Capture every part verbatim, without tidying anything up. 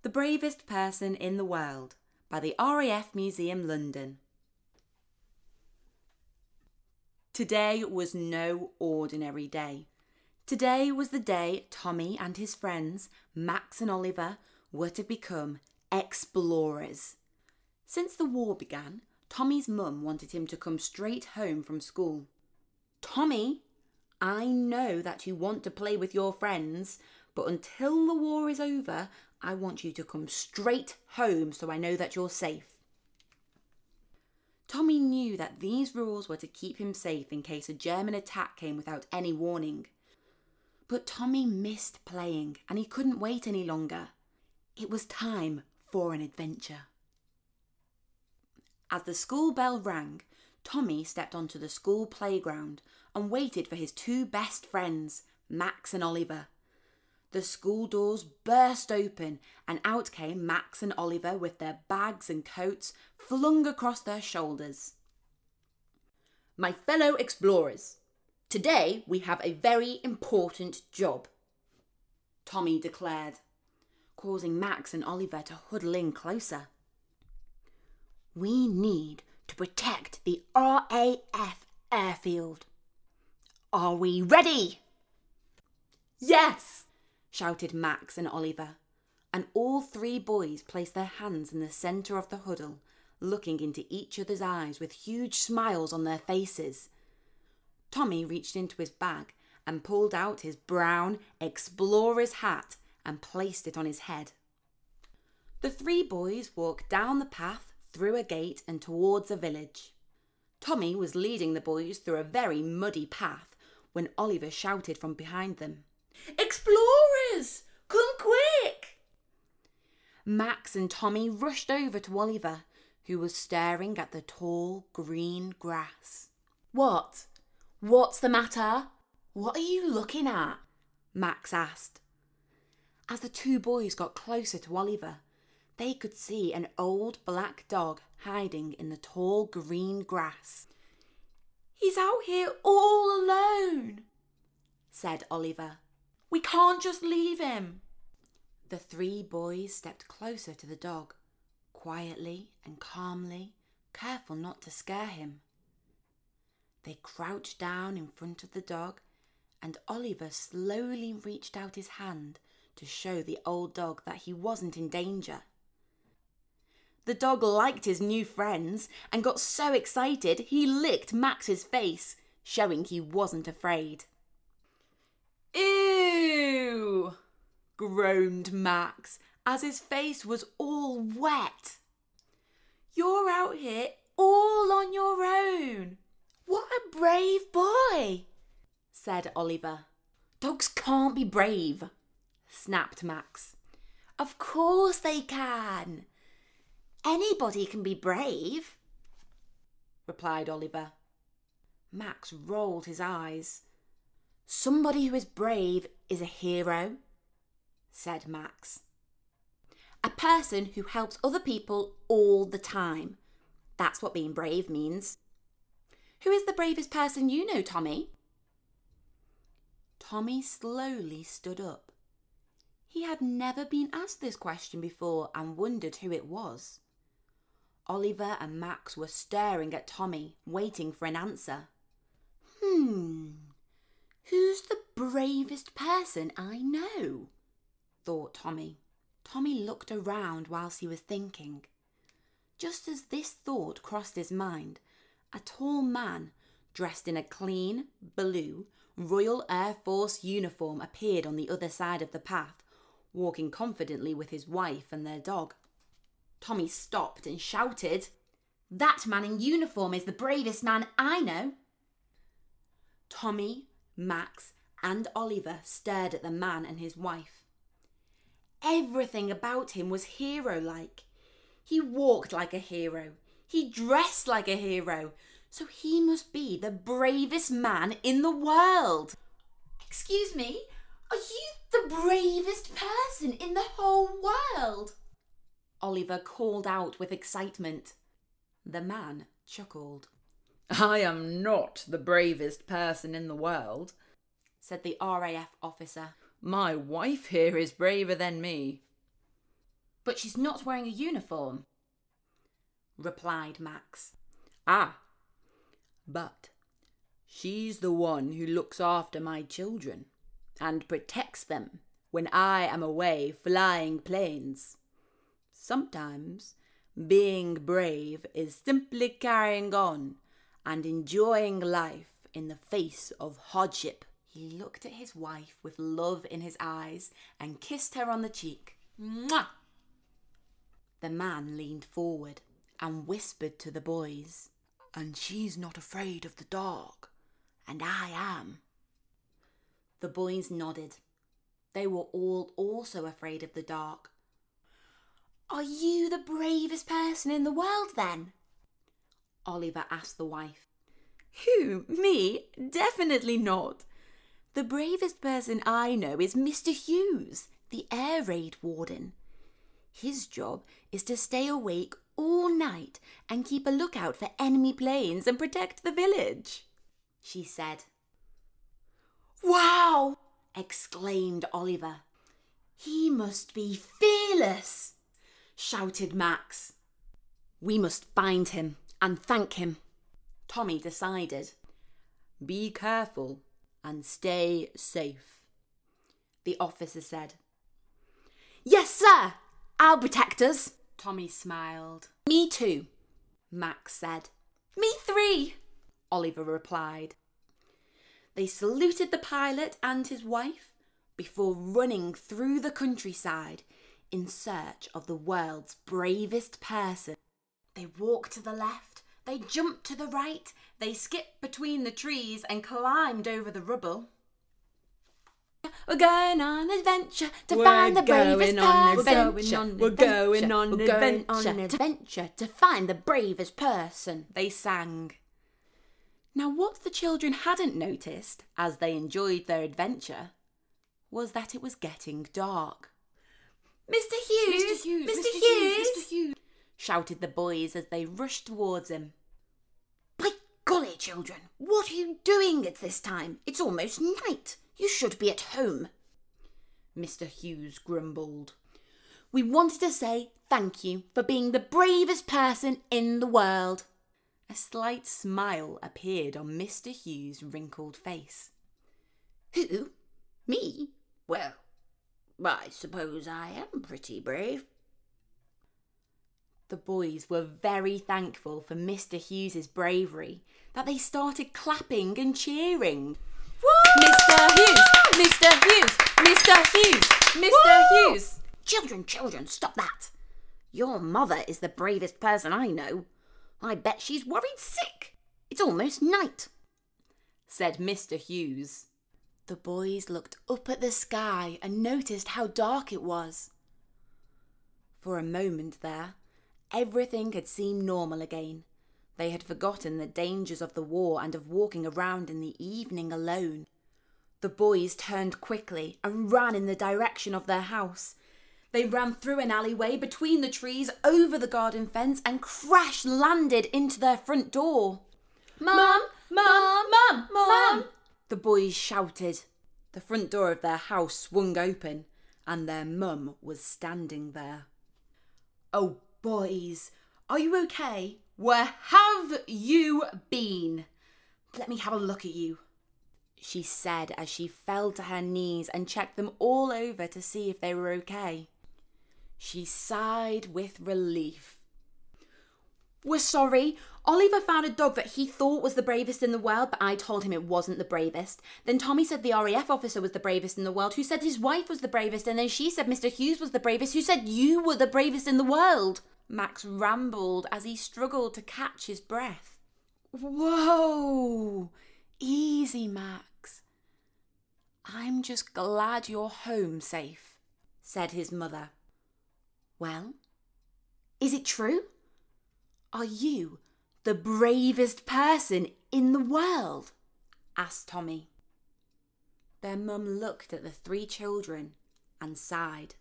The Bravest Person in the World by the R A F Museum, London. Today was no ordinary day. Today was the day Tommy and his friends, Max and Oliver, were to become explorers. Since the war began, Tommy's mum wanted him to come straight home from school. Tommy, I know that you want to play with your friends, but until the war is over, I want you to come straight home so I know that you're safe. Tommy knew that these rules were to keep him safe in case a German attack came without any warning. But Tommy missed playing and he couldn't wait any longer. It was time for an adventure. As the school bell rang, Tommy stepped onto the school playground and waited for his two best friends, Max and Oliver. The school doors burst open and out came Max and Oliver with their bags and coats flung across their shoulders. My fellow explorers, today we have a very important job, Tommy declared, causing Max and Oliver to huddle in closer. We need to protect the R A F airfield. Are we ready? Yes! Shouted Max and Oliver, and all three boys placed their hands in the centre of the huddle, looking into each other's eyes with huge smiles on their faces. Tommy reached into his bag and pulled out his brown explorer's hat and placed it on his head. The three boys walked down the path, through a gate and towards a village. Tommy was leading the boys through a very muddy path when Oliver shouted from behind them, Explorers! Come quick! Max and Tommy rushed over to Oliver, who was staring at the tall green grass. What? What's the matter? What are you looking at? Max asked. As the two boys got closer to Oliver, they could see an old black dog hiding in the tall green grass. He's out here all alone, said Oliver. We can't just leave him. The three boys stepped closer to the dog, quietly and calmly, careful not to scare him. They crouched down in front of the dog, and Oliver slowly reached out his hand to show the old dog that he wasn't in danger. The dog liked his new friends and got so excited he licked Max's face, showing he wasn't afraid. Ew! Groaned Max as his face was all wet. You're out here all on your own. What a brave boy, said Oliver. Dogs can't be brave, snapped Max. Of course they can. Anybody can be brave, replied Oliver. Max rolled his eyes. Somebody who is brave is a hero, said Max. A person who helps other people all the time. That's what being brave means. Who is the bravest person you know, Tommy? Tommy slowly stood up. He had never been asked this question before and wondered who it was. Oliver and Max were staring at Tommy, waiting for an answer. Hmm, who's the bravest person I know? Thought Tommy. Tommy looked around whilst he was thinking. Just as this thought crossed his mind, a tall man, dressed in a clean, blue, Royal Air Force uniform appeared on the other side of the path, walking confidently with his wife and their dog. Tommy stopped and shouted, That man in uniform is the bravest man I know. Tommy, Max, and Oliver stared at the man and his wife. Everything about him was hero-like. He walked like a hero. He dressed like a hero. So he must be the bravest man in the world. Excuse me, are you the bravest person in the whole world? Oliver called out with excitement. The man chuckled. I am not the bravest person in the world, said the R A F officer. My wife here is braver than me. But she's not wearing a uniform, replied Max. Ah, but she's the one who looks after my children and protects them when I am away flying planes. Sometimes being brave is simply carrying on and enjoying life in the face of hardship. He looked at his wife with love in his eyes and kissed her on the cheek. Mwah! The man leaned forward and whispered to the boys, "And she's not afraid of the dark, and I am." The boys nodded. They were all also afraid of the dark. "Are you the bravest person in the world, then?" Oliver asked the wife. "Who, me? Definitely not. The bravest person I know is Mister Hughes, the air raid warden. His job is to stay awake all night and keep a lookout for enemy planes and protect the village," she said. "Wow!" exclaimed Oliver. "He must be fearless," shouted Max. "We must find him and thank him," Tommy decided. "Be careful and stay safe," the officer said. "Yes, sir! I'll protect us," Tommy smiled. "Me too," Max said. "Me three," Oliver replied. They saluted the pilot and his wife before running through the countryside in search of the world's bravest person. They walked to the left, they jumped to the right, they skipped between the trees and climbed over the rubble. We're going on an adventure to We're find the going bravest on person. adventure. We're going on We're going on adventure. an adventure to find the bravest person, they sang. Now, what the children hadn't noticed as they enjoyed their adventure was that it was getting dark. "Mister Hughes! Mister Hughes! Mister Mister Hughes! Hughes! Mister Hughes!" shouted the boys as they rushed towards him. "By golly, children, what are you doing at this time? It's almost night. You should be at home," Mister Hughes grumbled. "We wanted to say thank you for being the bravest person in the world." A slight smile appeared on Mister Hughes' wrinkled face. "Who? Me? Well, I suppose I am pretty brave." The boys were very thankful for Mister Hughes' bravery that they started clapping and cheering. Woo! "Mister Hughes! Mister Hughes! Mister Hughes! Mister Woo! Hughes!" "Children, children, stop that! Your mother is the bravest person I know. I bet she's worried sick. It's almost night," said Mister Hughes. The boys looked up at the sky and noticed how dark it was. For a moment there, everything had seemed normal again. They had forgotten the dangers of the war and of walking around in the evening alone. The boys turned quickly and ran in the direction of their house. They ran through an alleyway, between the trees, over the garden fence, and crash-landed into their front door. "Mum! Mum! Mum! Mum!" the boys shouted. The front door of their house swung open, and their mum was standing there. "Oh, boys, are you okay? Where have you been? Let me have a look at you," she said as she fell to her knees and checked them all over to see if they were okay. She sighed with relief. "We're sorry. Oliver found a dog that he thought was the bravest in the world, but I told him it wasn't the bravest. Then Tommy said the R A F officer was the bravest in the world, who said his wife was the bravest, and then she said Mister Hughes was the bravest, who said you were the bravest in the world," Max rambled as he struggled to catch his breath. "Whoa! Easy, Max. I'm just glad you're home safe," said his mother. "Well, is it true? Are you the bravest person in the world?" asked Tommy. Their mum looked at the three children and sighed.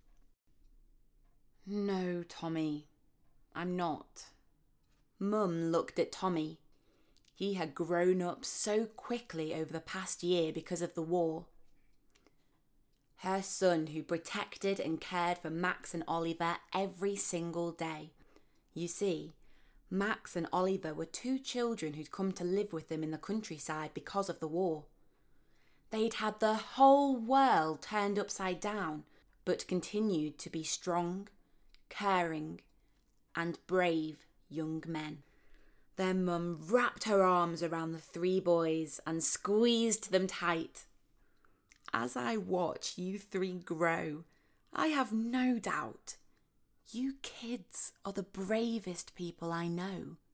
"No, Tommy, I'm not." Mum looked at Tommy. He had grown up so quickly over the past year because of the war. her son who protected and cared for Max and Oliver every single day. You see, Max and Oliver were two children who'd come to live with them in the countryside because of the war. They'd had the whole world turned upside down, but continued to be strong, caring, and brave young men. Their mum wrapped her arms around the three boys and squeezed them tight. As I watch you three grow, I have no doubt you kids are the bravest people I know.